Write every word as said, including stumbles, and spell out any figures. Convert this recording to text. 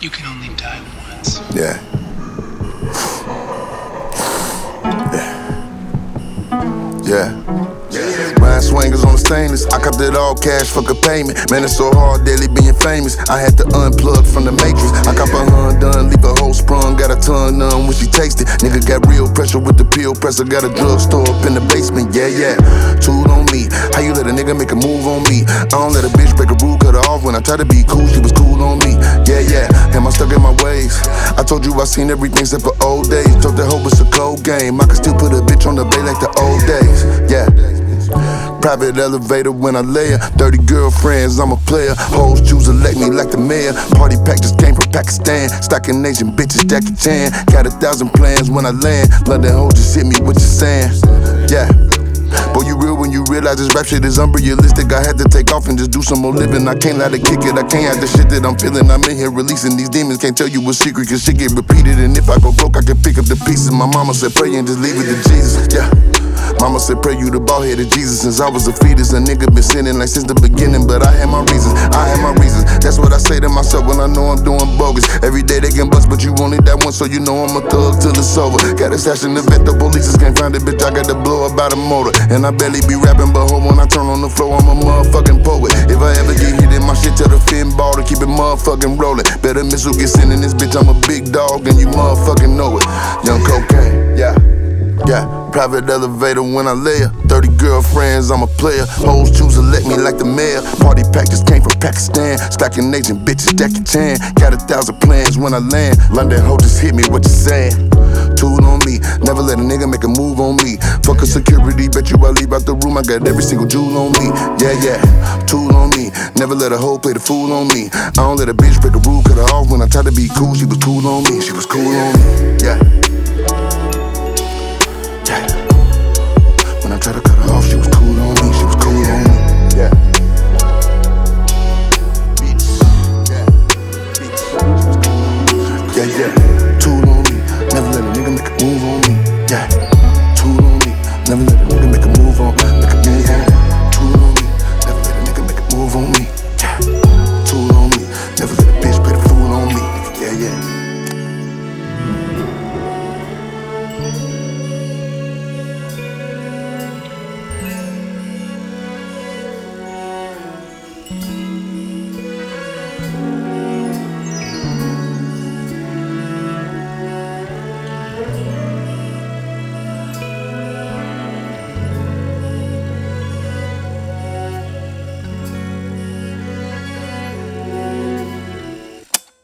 You can only die once. Yeah. Yeah. Yeah. Ryan swingers on the stainless. I copped it all cash, fuck a payment. Man, it's so hard, daily being famous. I had to unplug from the matrix. I cop a hun done, leave a whole sprung. Got a tongue numb when she taste it. Nigga got real pressure with the pill presser. Got a drugstore up in the basement. Yeah, yeah. Tool on me. How you let a nigga make a move on me? I don't let a bitch break a rule, cut her off. When I try to be cool, she was cool on me. Yeah, yeah. Am I stuck in my ways? I told you I seen everything except for old days. Told that hoe it's a cold game. I can still put a bitch on the bay like the old days. Yeah. Private elevator when I lay her. Dirty girlfriends, I'm a player. Hoes choose elect me like the mayor. Party pack just came from Pakistan. Stocking Asian bitches, Jackie Chan. Got a thousand plans when I land. London hoes just hit me, what you saying? Yeah. Boy, you real when you realize this rap shit is unrealistic. I had to take off and just do some more living. I can't let it kick it. I can't have the shit that I'm feeling. I'm in here releasing these demons. Can't tell you a secret, cause shit get repeated. And if I go broke, I can pick up the pieces. My mama said pray and just leave it to Jesus. Yeah. Mama said pray you the bald headed Jesus. Since I was a fetus, a nigga been sinning like since the beginning. But I had my reasons, I had my reasons. That's what I say to myself when I know I'm doing bogus. Every day they can bust, but you only that one, so you know I'm a thug till it's over. Got a stash in the vet, the police just can't find it, bitch. I got to blow up out a motor. And I barely be rapping, but hold when I turn on the floor, I'm a motherfucking poet. If I ever get hit in my shit, tell the fin ball to keep it motherfucking rolling. Better missile get sent in this bitch, I'm a big dog, and you motherfucking know it. Young cocaine, yeah. Yeah, private elevator when I lay her. thirty girlfriends, I'm a player. Hoes choose to let me like the mayor. Party pack just came from Pakistan. Stacking Asian bitches, Jackie Chan. Got a thousand plans when I land. London hoe just hit me, what you saying? Tool on me, never let a nigga make a move on me. Fuck a security, bet you I leave out the room. I got every single jewel on me. Yeah, yeah, tool on me. Never let a hoe play the fool on me. I don't let a bitch break a rule, cut her off when I try to be cool. She was cool on me, she was cool on me. Yeah. When I tried to cut her off, she was cool on me, she was cool on me. Yeah. Beats. Yeah. Beats. Yeah, yeah. Tool on me. Never let a nigga make a move on me. Yeah. Tool on me. Never let a nigga make a move on me.